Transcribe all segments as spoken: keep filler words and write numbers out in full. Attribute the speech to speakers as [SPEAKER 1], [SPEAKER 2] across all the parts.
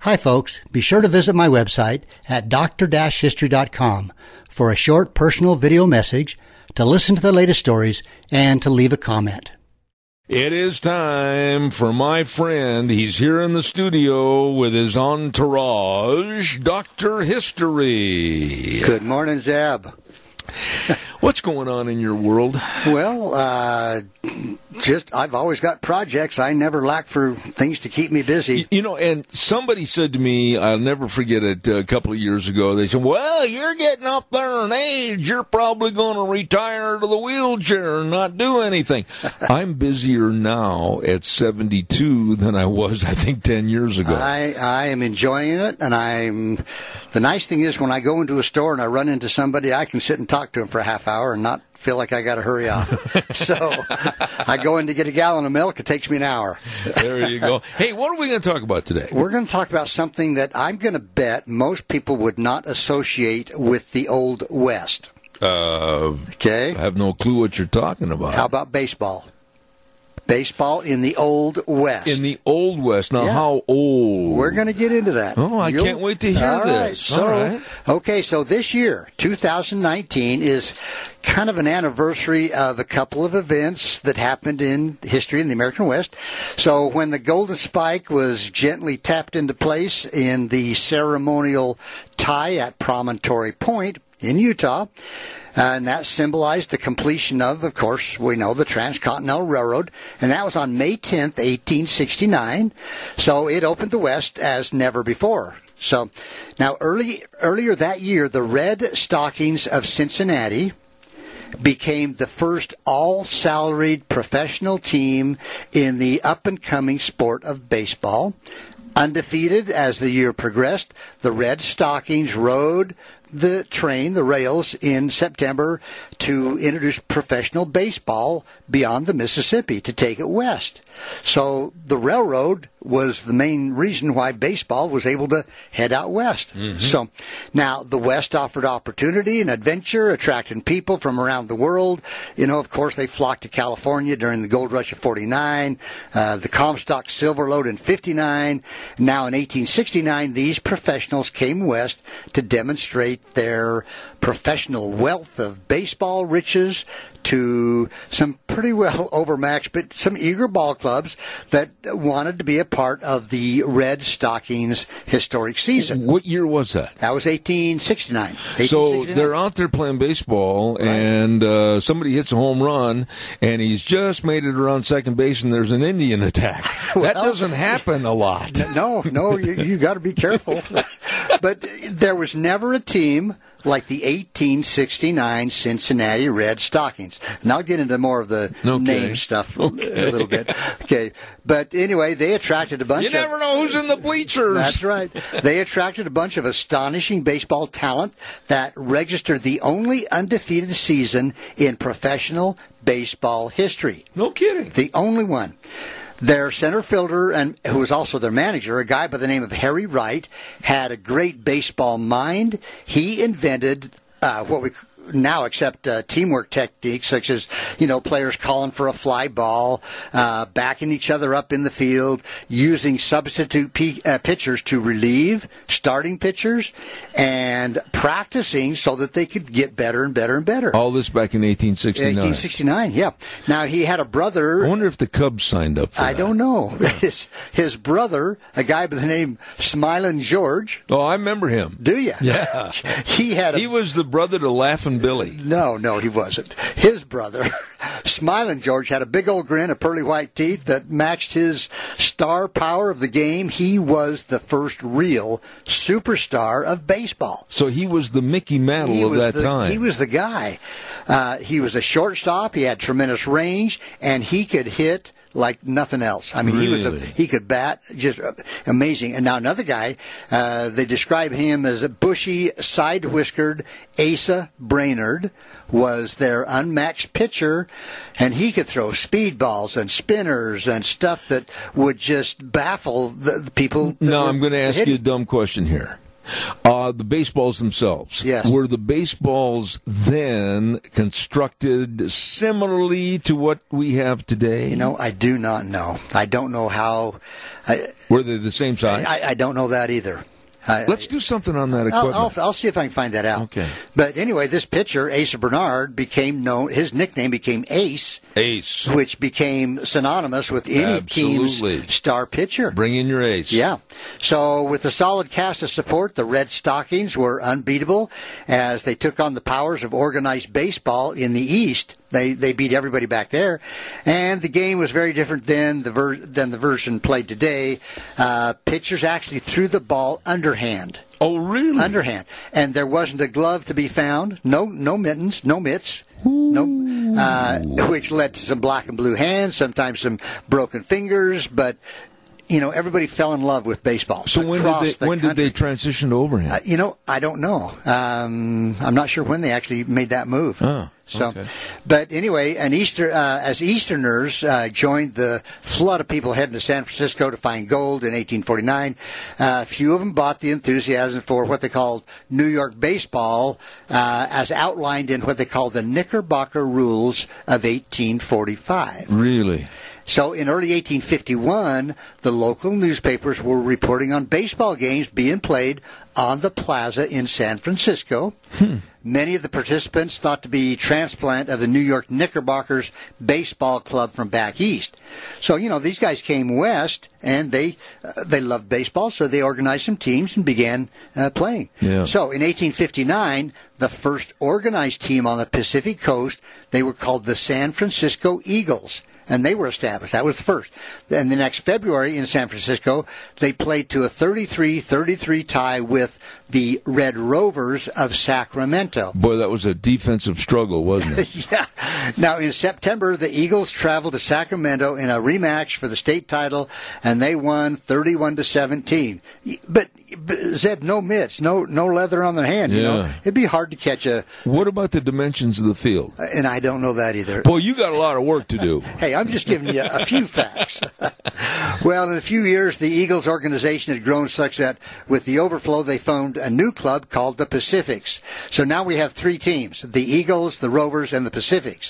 [SPEAKER 1] Hi, folks. Be sure to visit my website at d r history dot com for a short personal video message, to listen to the latest stories, and to leave a comment.
[SPEAKER 2] It is time for my friend. He's here in the studio with his entourage, Doctor History.
[SPEAKER 1] Good morning, Zeb.
[SPEAKER 2] What's going on in your world?
[SPEAKER 1] Well, uh, just I've always got projects. I never lack for things to keep me busy.
[SPEAKER 2] You, you know, and somebody said to me, I'll never forget it, uh, a couple of years ago, they said, well, you're getting up there in age. You're probably going to retire to the wheelchair and not do anything. I'm busier now at seventy-two than I was, I think, ten years ago. I,
[SPEAKER 1] I am enjoying it, and I'm... The nice thing is when I go into a store and I run into somebody, I can sit and talk to them for a half hour and not feel like I got to hurry up. So I go in to get a gallon of milk. It takes me an hour.
[SPEAKER 2] There you go. Hey, what are we going to talk about today?
[SPEAKER 1] We're going to talk about something that I'm going to bet most people would not associate with the Old West.
[SPEAKER 2] Uh,
[SPEAKER 1] okay.
[SPEAKER 2] I have no clue what you're talking about.
[SPEAKER 1] How about baseball? Baseball in the Old West.
[SPEAKER 2] In the Old West. Now, yeah. How old?
[SPEAKER 1] We're going to get into that.
[SPEAKER 2] Oh, I
[SPEAKER 1] You'll,
[SPEAKER 2] can't wait to hear
[SPEAKER 1] all
[SPEAKER 2] this.
[SPEAKER 1] Right. So,
[SPEAKER 2] all right.
[SPEAKER 1] Okay, so this year, two thousand nineteen, is kind of an anniversary of a couple of events that happened in history in the American West. So when the Golden Spike was gently tapped into place in the ceremonial tie at Promontory Point in Utah, Uh, and that symbolized the completion of, of course, we know, the Transcontinental Railroad. And that was on May tenth, eighteen sixty-nine. So it opened the West as never before. So now early earlier that year, the Red Stockings of Cincinnati became the first all-salaried professional team in the up-and-coming sport of baseball. Undefeated as the year progressed, the Red Stockings rode the train, the rails, in September to introduce professional baseball beyond the Mississippi, to take it west. So the railroad was the main reason why baseball was able to head out west. Mm-hmm. So now the West offered opportunity and adventure, attracting people from around the world. You know, of course, they flocked to California during the gold rush of forty-nine, uh, the Comstock Silver Lode in fifty-nine. Now in eighteen sixty-nine, these professionals came west to demonstrate their professional wealth of baseball riches to some pretty well overmatched, but some eager ball clubs that wanted to be a part of the Red Stockings historic season.
[SPEAKER 2] What year was that?
[SPEAKER 1] That was eighteen sixty-nine.
[SPEAKER 2] So they're out there playing baseball, right, and uh, somebody hits a home run, and he's just made it around second base, and there's an Indian attack. Well, that doesn't happen a lot.
[SPEAKER 1] No, no, you, you got to be careful. But there was never a team like the eighteen sixty-nine Cincinnati Red Stockings. And I'll get into more of the okay. name stuff okay. a little bit. Okay. But anyway, they attracted a bunch of...
[SPEAKER 2] You never
[SPEAKER 1] of,
[SPEAKER 2] know who's in the bleachers.
[SPEAKER 1] That's right. They attracted a bunch of astonishing baseball talent that registered the only undefeated season in professional baseball history.
[SPEAKER 2] No kidding.
[SPEAKER 1] The only one. Their center fielder, and who was also their manager, a guy by the name of Harry Wright, had a great baseball mind. He invented uh, what we now accept uh, teamwork techniques, such as, you know, players calling for a fly ball, uh, backing each other up in the field, using substitute p- uh, pitchers to relieve starting pitchers, and practicing so that they could get better and better and better.
[SPEAKER 2] All this back in eighteen sixty-nine.
[SPEAKER 1] eighteen sixty-nine, yeah. Now, he had a brother.
[SPEAKER 2] I wonder if the Cubs signed up for
[SPEAKER 1] I
[SPEAKER 2] that.
[SPEAKER 1] don't know. His, his brother, a guy by the name Smilin' George.
[SPEAKER 2] Oh, I remember him.
[SPEAKER 1] Do you?
[SPEAKER 2] Yeah.
[SPEAKER 1] he had. A,
[SPEAKER 2] he was the brother to Laughin' Billy.
[SPEAKER 1] No, no, he wasn't. His brother, Smilin' George, had a big old grin of pearly white teeth that matched his star power of the game. He was the first real superstar of baseball.
[SPEAKER 2] So he was the Mickey Mantle
[SPEAKER 1] he
[SPEAKER 2] of that
[SPEAKER 1] the,
[SPEAKER 2] time.
[SPEAKER 1] He was the guy. Uh, he was a shortstop. He had tremendous range, and he could hit like nothing else. I mean,
[SPEAKER 2] really?
[SPEAKER 1] he was a, he could bat, just amazing. And now another guy, uh, they describe him as a bushy, side-whiskered Asa Brainerd, was their unmatched pitcher, and he could throw speedballs and spinners and stuff that would just baffle the, the people.
[SPEAKER 2] Now, I'm going to ask hitting. you a dumb question here. Uh, the baseballs themselves.
[SPEAKER 1] Yes.
[SPEAKER 2] Were the baseballs then constructed similarly to what we have today?
[SPEAKER 1] You know, I do not know. I don't know how. I,
[SPEAKER 2] Were they the same size?
[SPEAKER 1] I, I don't know that either. I,
[SPEAKER 2] Let's do something on that equipment.
[SPEAKER 1] I'll, I'll, I'll see if I can find that out.
[SPEAKER 2] Okay.
[SPEAKER 1] But anyway, this pitcher, Asa Bernard, became known. His nickname became Ace,
[SPEAKER 2] Ace.
[SPEAKER 1] which became synonymous with any
[SPEAKER 2] Absolutely.
[SPEAKER 1] team's star pitcher.
[SPEAKER 2] Bring in your ace.
[SPEAKER 1] Yeah. So with a solid cast of support, the Red Stockings were unbeatable as they took on the powers of organized baseball in the East. They they beat everybody back there, and the game was very different than the ver- than the version played today. Uh, pitchers actually threw the ball underhand.
[SPEAKER 2] Oh, really?
[SPEAKER 1] Underhand, and there wasn't a glove to be found. No no mittens, no mitts. No, uh, which led to some black and blue hands, sometimes some broken fingers, but. You know, everybody fell in love with baseball.
[SPEAKER 2] So when did they
[SPEAKER 1] the
[SPEAKER 2] when did they transition to overhand?
[SPEAKER 1] Uh, you know, I don't know. Um, I'm not sure when they actually made that move.
[SPEAKER 2] Oh,
[SPEAKER 1] so,
[SPEAKER 2] okay.
[SPEAKER 1] But anyway, an Easter uh, as Easterners uh, joined the flood of people heading to San Francisco to find gold in eighteen forty-nine. Uh, a few of them bought the enthusiasm for what they called New York baseball, uh, as outlined in what they called the Knickerbocker Rules of eighteen forty-five.
[SPEAKER 2] Really?
[SPEAKER 1] So in early eighteen fifty-one, the local newspapers were reporting on baseball games being played on the plaza in San Francisco. Hmm. Many of the participants thought to be transplant of the New York Knickerbockers baseball club from back east. So, you know, these guys came west, and they uh, they loved baseball, so they organized some teams and began uh, playing.
[SPEAKER 2] Yeah.
[SPEAKER 1] So in eighteen fifty-nine, the first organized team on the Pacific Coast, they were called the San Francisco Eagles. And they were established. That was the first. Then the next February in San Francisco, they played to a thirty-three thirty-three tie with the Red Rovers of Sacramento.
[SPEAKER 2] Boy, that was a defensive struggle, wasn't it?
[SPEAKER 1] Yeah. Now, in September, the Eagles traveled to Sacramento in a rematch for the state title, and they won thirty-one to seventeen. But, but Zeb, no mitts, no no leather on their hand.
[SPEAKER 2] Yeah.
[SPEAKER 1] You know, it'd be hard to catch a.
[SPEAKER 2] What about the dimensions of the field?
[SPEAKER 1] And I don't know that either.
[SPEAKER 2] Boy, you got a lot of work to do.
[SPEAKER 1] Hey, I'm just giving you a few facts. Well, in a few years, the Eagles organization had grown such that with the overflow, they formed a new club called the Pacifics. So now we have three teams, the Eagles, the Rovers, and the Pacifics.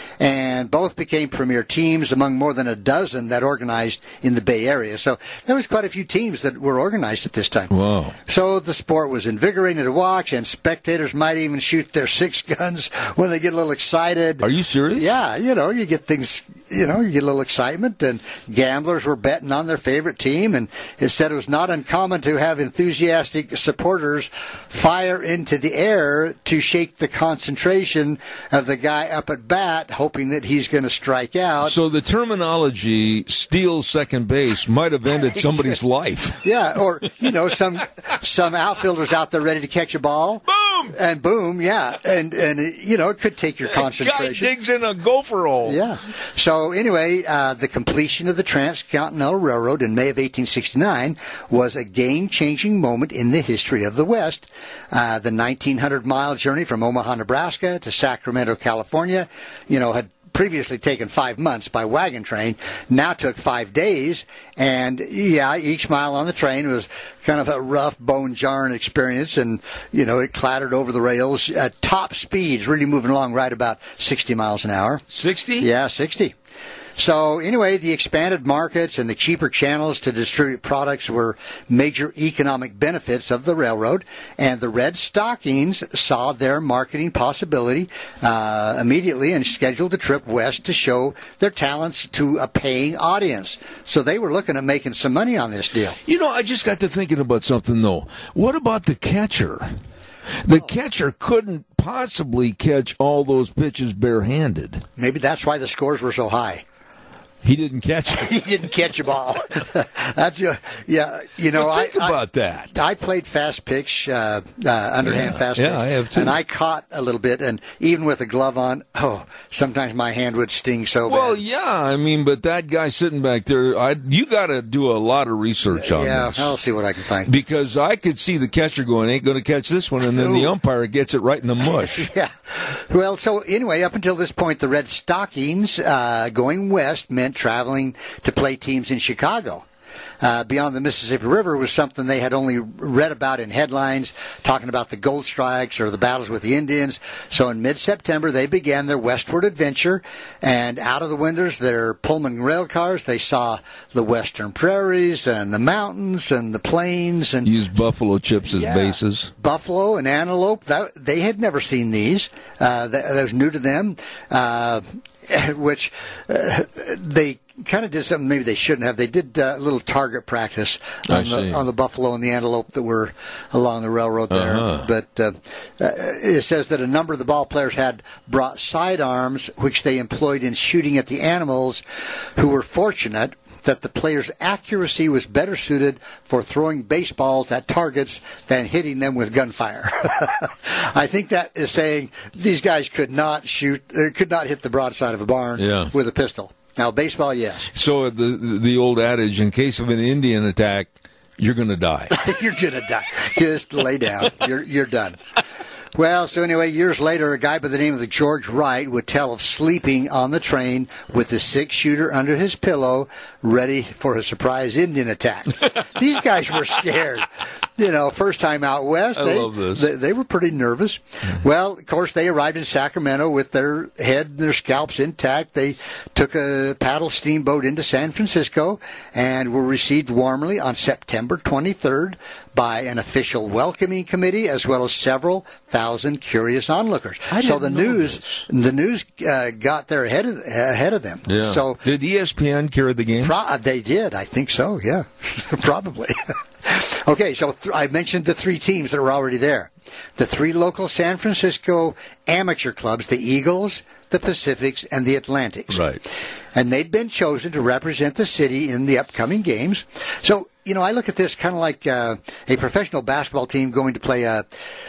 [SPEAKER 1] And both became premier teams among more than a dozen that organized in the Bay Area. So there was quite a few teams that were organized at this time.
[SPEAKER 2] Wow.
[SPEAKER 1] So the sport was invigorating to watch, and spectators might even shoot their six guns when they get a little excited.
[SPEAKER 2] Are you serious?
[SPEAKER 1] Yeah, you know, you get things, you know, you get a little excitement, and gamblers were betting on their favorite team, and it said it was not uncommon to have enthusiastic supporters fire into the air to shake the concentration of the guy up at bat, hoping that he's going to strike out.
[SPEAKER 2] So the terminology steal second base might have ended somebody's life.
[SPEAKER 1] Yeah, or, you know, some some outfielders out there ready to catch a ball.
[SPEAKER 2] Boom!
[SPEAKER 1] And boom, yeah. And, and you know, it could take your concentration.
[SPEAKER 2] Guy digs in a gopher hole.
[SPEAKER 1] Yeah. So anyway, uh, the completion of the Transcontinental Railroad in May of eighteen sixty-nine was a game-changing moment in the history of the West. Uh, the nineteen hundred mile journey from Omaha, Nebraska to Sacramento, California, you know, had previously taken five months by wagon train, now took five days. And, yeah, each mile on the train was kind of a rough, bone-jarring experience. And, you know, it clattered over the rails at top speeds, really moving along right about sixty miles an hour.
[SPEAKER 2] sixty?
[SPEAKER 1] Yeah, sixty. So anyway, the expanded markets and the cheaper channels to distribute products were major economic benefits of the railroad, and the Red Stockings saw their marketing possibility uh, immediately and scheduled a trip west to show their talents to a paying audience. So they were looking at making some money on this deal.
[SPEAKER 2] You know, I just got to thinking about something, though. What about the catcher? The catcher couldn't possibly catch all those pitches barehanded.
[SPEAKER 1] Maybe that's why the scores were so high.
[SPEAKER 2] He didn't catch it.
[SPEAKER 1] He didn't catch a ball. That's yeah. You know,
[SPEAKER 2] well, think
[SPEAKER 1] I,
[SPEAKER 2] about
[SPEAKER 1] I,
[SPEAKER 2] that.
[SPEAKER 1] I played fast pitch, uh, uh, underhand
[SPEAKER 2] yeah,
[SPEAKER 1] fast
[SPEAKER 2] yeah,
[SPEAKER 1] pitch.
[SPEAKER 2] I have too.
[SPEAKER 1] And I caught a little bit, and even with a glove on, oh, sometimes my hand would sting so bad.
[SPEAKER 2] Well, yeah, I mean, but that guy sitting back there, I you got to do a lot of research on
[SPEAKER 1] yeah,
[SPEAKER 2] this.
[SPEAKER 1] I'll see what I can find.
[SPEAKER 2] Because I could see the catcher going, ain't going to catch this one, and then the umpire gets it right in the mush.
[SPEAKER 1] Yeah. Well, so anyway, up until this point, the Red Stockings uh, going west meant traveling to play teams in Chicago. uh, beyond the Mississippi River was something they had only read about in headlines, talking about the gold strikes or the battles with the Indians. So in mid-September, they began their westward adventure, and out of the windows, their Pullman rail cars, they saw the western prairies and the mountains and the plains. And
[SPEAKER 2] used buffalo chips as
[SPEAKER 1] yeah,
[SPEAKER 2] bases.
[SPEAKER 1] Buffalo and antelope, that, they had never seen these. Uh, that, that was new to them, uh, which uh, they kind of did something maybe they shouldn't have. They did uh, a little target practice on the, on the buffalo and the antelope that were along the railroad there.
[SPEAKER 2] Uh-huh.
[SPEAKER 1] But uh, uh, it says that a number of the ball players had brought sidearms, which they employed in shooting at the animals, who were fortunate that the player's accuracy was better suited for throwing baseballs at targets than hitting them with gunfire. I think that is saying these guys could not shoot, uh, could not hit the broadside of a barn
[SPEAKER 2] yeah.
[SPEAKER 1] with a pistol. Now, baseball, yes.
[SPEAKER 2] So the the old adage, in case of an Indian attack, you're going to die.
[SPEAKER 1] You're going to die. Just lay down. You're you're done. Well, so anyway, years later, a guy by the name of George Wright would tell of sleeping on the train with a six-shooter under his pillow, ready for a surprise Indian attack. These guys were scared. You know, first time out west,
[SPEAKER 2] I
[SPEAKER 1] they,
[SPEAKER 2] love this.
[SPEAKER 1] They, they were pretty nervous. Mm-hmm. Well, of course, they arrived in Sacramento with their head and their scalps intact. They took a paddle steamboat into San Francisco and were received warmly on September twenty-third by an official welcoming committee, as well as several thousand curious onlookers.
[SPEAKER 2] I
[SPEAKER 1] so the
[SPEAKER 2] didn't know
[SPEAKER 1] news,
[SPEAKER 2] this.
[SPEAKER 1] the news uh, got there ahead of, ahead of them.
[SPEAKER 2] Yeah.
[SPEAKER 1] So
[SPEAKER 2] did E S P N carry the game?
[SPEAKER 1] Pro- they did, I think so. Yeah, probably. Okay, so th- I mentioned the three teams that were already there. The three local San Francisco amateur clubs, the Eagles, the Pacifics, and the Atlantics.
[SPEAKER 2] Right.
[SPEAKER 1] And they'd been chosen to represent the city in the upcoming games. So, you know, I look at this kind of like uh, a professional basketball team going to play a...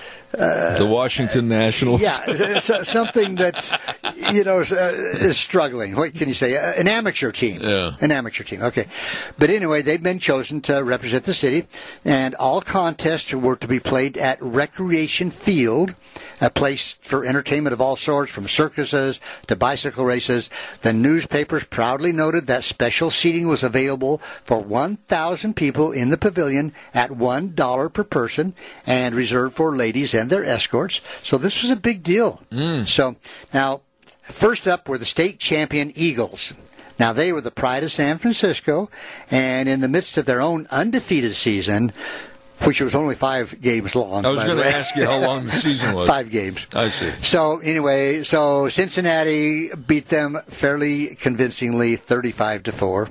[SPEAKER 2] Uh, the Washington Nationals.
[SPEAKER 1] Yeah, something that, you know, is, uh, is struggling. What can you say? An amateur team.
[SPEAKER 2] Yeah.
[SPEAKER 1] An amateur team. Okay. But anyway, they've been chosen to represent the city, and all contests were to be played at Recreation Field, a place for entertainment of all sorts, from circuses to bicycle races. The newspapers proudly noted that special seating was available for one thousand people in the pavilion at one dollar per person and reserved for ladies and their escorts. So this was a big deal.
[SPEAKER 2] Mm.
[SPEAKER 1] So now, first up were the state champion Eagles. Now, they were the pride of San Francisco, and in the midst of their own undefeated season, which was only five games long.
[SPEAKER 2] I was going to ask you how long the season was.
[SPEAKER 1] Five games.
[SPEAKER 2] I see.
[SPEAKER 1] So anyway, so Cincinnati beat them fairly convincingly, thirty-five to four.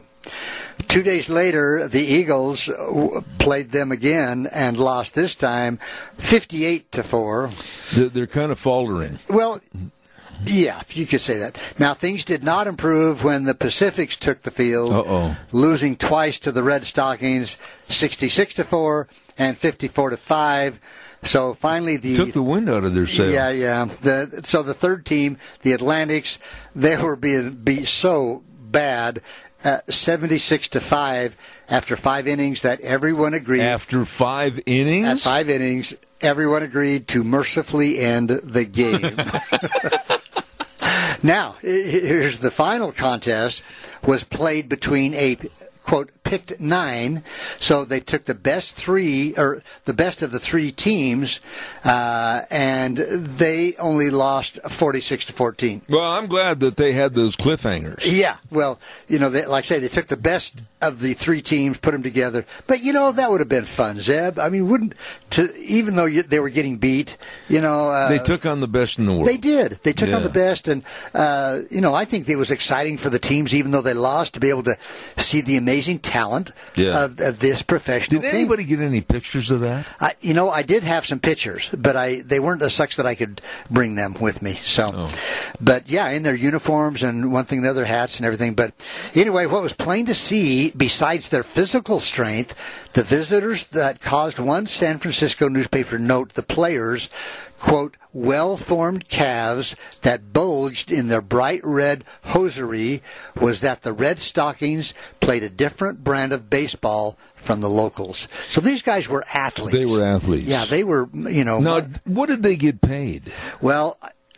[SPEAKER 1] Two days later, the Eagles played them again and lost this time fifty-eight to four.
[SPEAKER 2] They're kind of faltering.
[SPEAKER 1] Well, yeah, you could say that. Now, things did not improve when the Pacifics took the field,
[SPEAKER 2] Uh-oh.
[SPEAKER 1] losing twice to the Red Stockings, sixty-six to four and fifty-four to five. So finally, the
[SPEAKER 2] took the wind out of their sail.
[SPEAKER 1] Yeah, yeah. The, so the third team, the Atlantics, they were being beat so bad. Uh, seventy-six to five after five innings that everyone agreed.
[SPEAKER 2] After five innings?
[SPEAKER 1] At five innings, everyone agreed to mercifully end the game. Now, here's the final contest was played between a, quote, picked nine. So they took the best three, or the best of the three teams, uh, and they only lost forty-six to fourteen.
[SPEAKER 2] Well, I'm glad that they had those cliffhangers.
[SPEAKER 1] Yeah, well, you know, they, like I say, they took the best of the three teams, put them together. But, you know, that would have been fun, Zeb. I mean, wouldn't, to, even though you, they were getting beat, you know. Uh,
[SPEAKER 2] they took on the best in the world.
[SPEAKER 1] They did. They took
[SPEAKER 2] yeah.
[SPEAKER 1] on the best. And, uh, you know, I think it was exciting for the teams, even though they lost, to be able to see the amazing talent
[SPEAKER 2] yeah.
[SPEAKER 1] of, of this professional
[SPEAKER 2] Did
[SPEAKER 1] team.
[SPEAKER 2] anybody get any pictures of that?
[SPEAKER 1] I, you know, I did have some pictures, but I they weren't as such that I could bring them with me. So,
[SPEAKER 2] oh.
[SPEAKER 1] But yeah, in their uniforms and one thing, the other hats and everything. But anyway, what was plain to see, besides their physical strength, the visitors that caused one San Francisco newspaper to note the players, quote, well-formed calves that bulged in their bright red hosiery, was that the Red Stockings played a different brand of baseball from the locals. So these guys were athletes.
[SPEAKER 2] They were athletes.
[SPEAKER 1] Yeah, they were, you know.
[SPEAKER 2] Now, what did they get paid?
[SPEAKER 1] Well,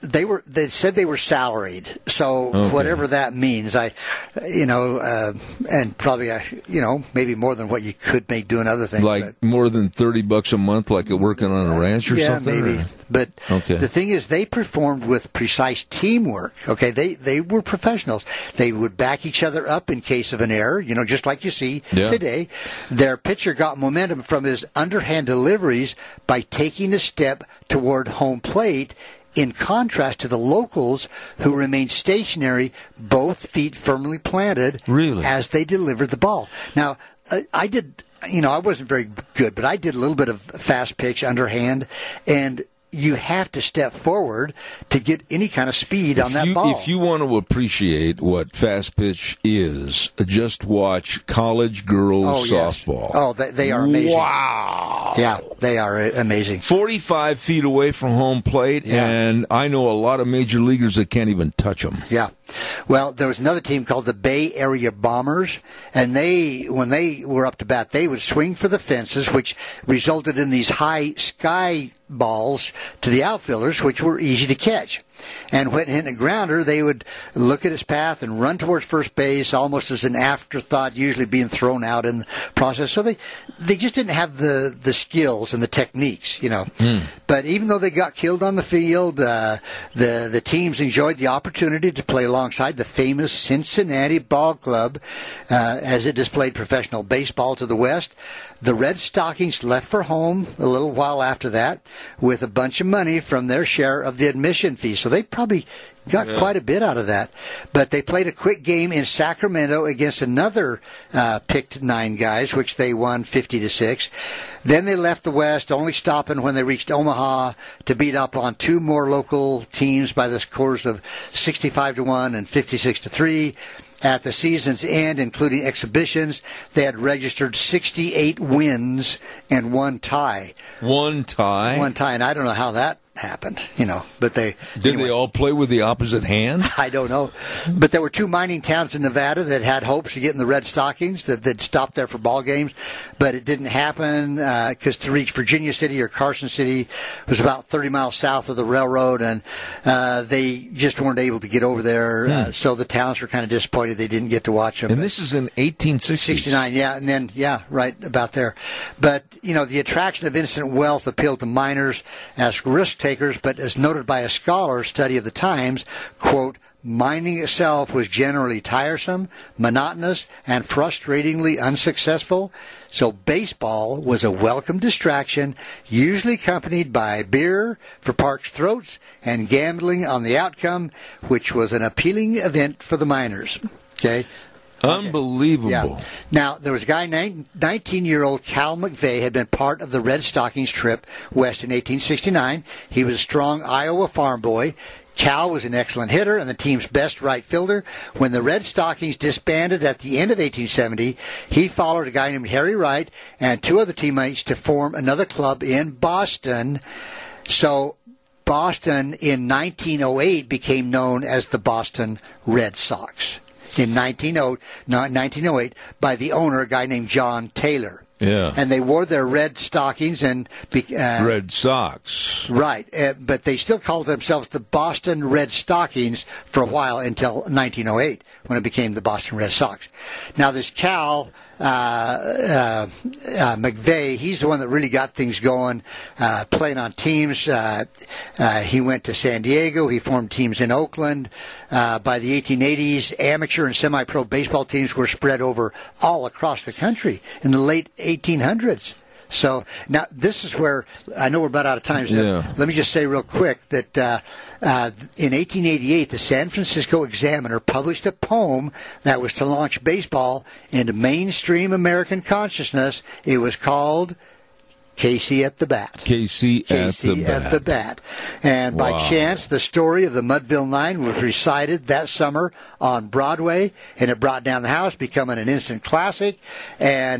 [SPEAKER 1] they were. They said they were salaried, so
[SPEAKER 2] Okay.
[SPEAKER 1] whatever that means, I, you know, uh, and probably, uh, you know, maybe more than what you could make doing other things.
[SPEAKER 2] Like
[SPEAKER 1] but,
[SPEAKER 2] more than thirty bucks a month, like working on a ranch or
[SPEAKER 1] yeah,
[SPEAKER 2] something?
[SPEAKER 1] maybe.
[SPEAKER 2] or-
[SPEAKER 1] But
[SPEAKER 2] Okay.
[SPEAKER 1] the thing is, they performed with precise teamwork. Okay, they they were professionals. They would back each other up in case of an error. You know, just like you see
[SPEAKER 2] Yeah.
[SPEAKER 1] today. Their pitcher got momentum from his underhand deliveries by taking a step toward home plate. In contrast to the locals, who remained stationary, both feet firmly planted,
[SPEAKER 2] Really?
[SPEAKER 1] as they delivered the ball. Now, uh, I did. You know, I wasn't very good, but I did a little bit of fast pitch underhand, and you have to step forward to get any kind of speed on
[SPEAKER 2] If
[SPEAKER 1] that
[SPEAKER 2] you,
[SPEAKER 1] ball.
[SPEAKER 2] if you want to appreciate what fast pitch is, just watch college girls
[SPEAKER 1] oh, yes.
[SPEAKER 2] softball.
[SPEAKER 1] Oh, they, they are amazing.
[SPEAKER 2] Wow.
[SPEAKER 1] Yeah, they are uh, amazing.
[SPEAKER 2] forty-five feet away from home plate,
[SPEAKER 1] Yeah.
[SPEAKER 2] and I know a lot of major leaguers that can't even touch them.
[SPEAKER 1] Yeah. Well, there was another team called the Bay Area Bombers, and they, when they were up to bat, they would swing for the fences, which resulted in these high sky balls to the outfielders, which were easy to catch. And when hitting a grounder, they would look at his path and run towards first base, almost as an afterthought, usually being thrown out in the process. So they they just didn't have the, the skills and the techniques, you know. Mm. But even though they got killed on the field, uh, the the teams enjoyed the opportunity to play alongside the famous Cincinnati Ball Club uh, as it displayed professional baseball to the west. The Red Stockings left for home a little while after that with a bunch of money from their share of the admission fee. So they probably got yeah. quite a bit out of that. But they played a quick game in Sacramento against another uh, picked nine guys, which they won fifty to six. Then they left the West, only stopping when they reached Omaha to beat up on two more local teams by the scores of sixty-five to one and fifty-six to three. At the season's end, including exhibitions, they had registered sixty-eight wins and one tie.
[SPEAKER 2] One tie?
[SPEAKER 1] One tie, and I don't know how that happened, you know, but they...
[SPEAKER 2] Did anyway. They all play with the opposite hand?
[SPEAKER 1] I don't know. But there were two mining towns in Nevada that had hopes of getting the Red Stockings, that they'd stop there for ball games, but it didn't happen because uh, to reach Virginia City or Carson City was about thirty miles south of the railroad, and uh, they just weren't able to get over there, hmm. uh, so the towns were kind of disappointed they didn't get to watch them.
[SPEAKER 2] And this is in eighteen sixty-nine,
[SPEAKER 1] yeah, and then, yeah, right about there. But, you know, the attraction of instant wealth appealed to miners as risk takers, but as noted by a scholar study of the times, quote, mining itself was generally tiresome, monotonous, and frustratingly unsuccessful, so baseball was a welcome distraction, usually accompanied by beer for parched throats and gambling on the outcome, which was an appealing event for the miners. Okay?
[SPEAKER 2] Unbelievable.
[SPEAKER 1] Yeah. Now, there was a guy, nineteen-year-old Cal McVeigh, had been part of the Red Stockings trip west in eighteen sixty-nine. He was a strong Iowa farm boy. Cal was an excellent hitter and the team's best right fielder. When the Red Stockings disbanded at the end of eighteen seventy, he followed a guy named Harry Wright and two other teammates to form another club in Boston. So Boston in nineteen oh eight became known as the Boston Red Sox. In nineteen oh eight by the owner, a guy named John Taylor.
[SPEAKER 2] Yeah.
[SPEAKER 1] And they wore their red stockings and... Uh,
[SPEAKER 2] Red Sox.
[SPEAKER 1] Right. Uh, but they still called themselves the Boston Red Stockings for a while until nineteen oh eight when it became the Boston Red Sox. Now this Cal uh, uh, uh, McVeigh, he's the one that really got things going, uh, playing on teams. Uh, uh, he went to San Diego. He formed teams in Oakland. Uh, by the eighteen eighties, amateur and semi-pro baseball teams were spread over all across the country in the late eighteen hundreds. So now this is where I know we're about out of time. So
[SPEAKER 2] yeah.
[SPEAKER 1] Let me just say real quick that uh, uh, in eighteen eighty-eight, the San Francisco Examiner published a poem that was to launch baseball into mainstream American consciousness. It was called Casey at the Bat.
[SPEAKER 2] Casey,
[SPEAKER 1] Casey
[SPEAKER 2] at the Bat.
[SPEAKER 1] at the Bat. And
[SPEAKER 2] wow.
[SPEAKER 1] by chance, the story of the Mudville Nine was recited that summer on Broadway, and it brought down the house, becoming an instant classic. And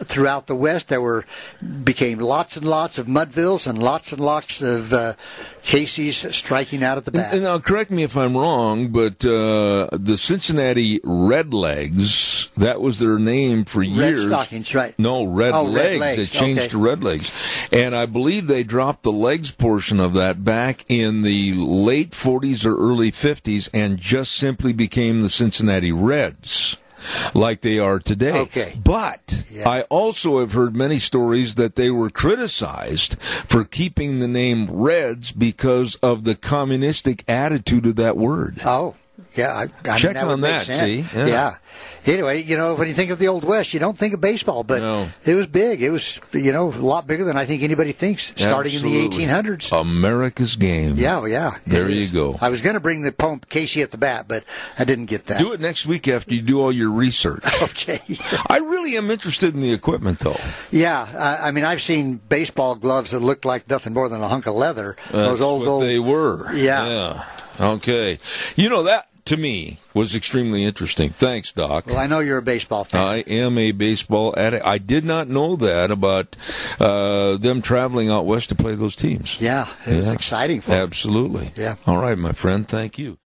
[SPEAKER 1] throughout the West. There were became lots and lots of Mudvilles and lots and lots of uh, Casey's striking out at the bat.
[SPEAKER 2] And now, correct me if I'm wrong, but uh, the Cincinnati Redlegs, that was their name for years.
[SPEAKER 1] Red Stockings, right.
[SPEAKER 2] No, Red
[SPEAKER 1] oh,
[SPEAKER 2] Legs.
[SPEAKER 1] Red Legs.
[SPEAKER 2] It changed
[SPEAKER 1] okay.
[SPEAKER 2] to Red Legs. And I believe they dropped the legs portion of that back in the late forties or early fifties and just simply became the Cincinnati Reds, like they are today.
[SPEAKER 1] Okay.
[SPEAKER 2] But
[SPEAKER 1] yeah.
[SPEAKER 2] I also have heard many stories that they were criticized for keeping the name Reds because of the communistic attitude of that word.
[SPEAKER 1] Oh. Yeah, I, I
[SPEAKER 2] Check
[SPEAKER 1] mean, that
[SPEAKER 2] on
[SPEAKER 1] would make
[SPEAKER 2] that,
[SPEAKER 1] sense.
[SPEAKER 2] see? Yeah.
[SPEAKER 1] yeah. Anyway, you know, when you think of the Old West, you don't think of baseball, but
[SPEAKER 2] no.
[SPEAKER 1] it was big. It was, you know, a lot bigger than I think anybody thinks, starting
[SPEAKER 2] Absolutely.
[SPEAKER 1] in the eighteen hundreds.
[SPEAKER 2] America's game.
[SPEAKER 1] Yeah, yeah.
[SPEAKER 2] There you go.
[SPEAKER 1] I was going to bring the poem Casey at the bat, but I didn't get that.
[SPEAKER 2] Do it next week after you do all your research.
[SPEAKER 1] Okay.
[SPEAKER 2] I really am interested in the equipment, though.
[SPEAKER 1] Yeah, I, I mean, I've seen baseball gloves that looked like nothing more than a hunk of leather.
[SPEAKER 2] That's
[SPEAKER 1] Those old,
[SPEAKER 2] what
[SPEAKER 1] old.
[SPEAKER 2] they were.
[SPEAKER 1] Yeah.
[SPEAKER 2] Yeah. Okay. You know, that, to me, was extremely interesting. Thanks, Doc.
[SPEAKER 1] Well, I know you're a baseball fan.
[SPEAKER 2] I am a baseball addict. I did not know that about uh, them traveling out west to play those teams.
[SPEAKER 1] Yeah, it was
[SPEAKER 2] Yeah.
[SPEAKER 1] exciting for them.
[SPEAKER 2] Absolutely.
[SPEAKER 1] Yeah.
[SPEAKER 2] All right, my friend. Thank you.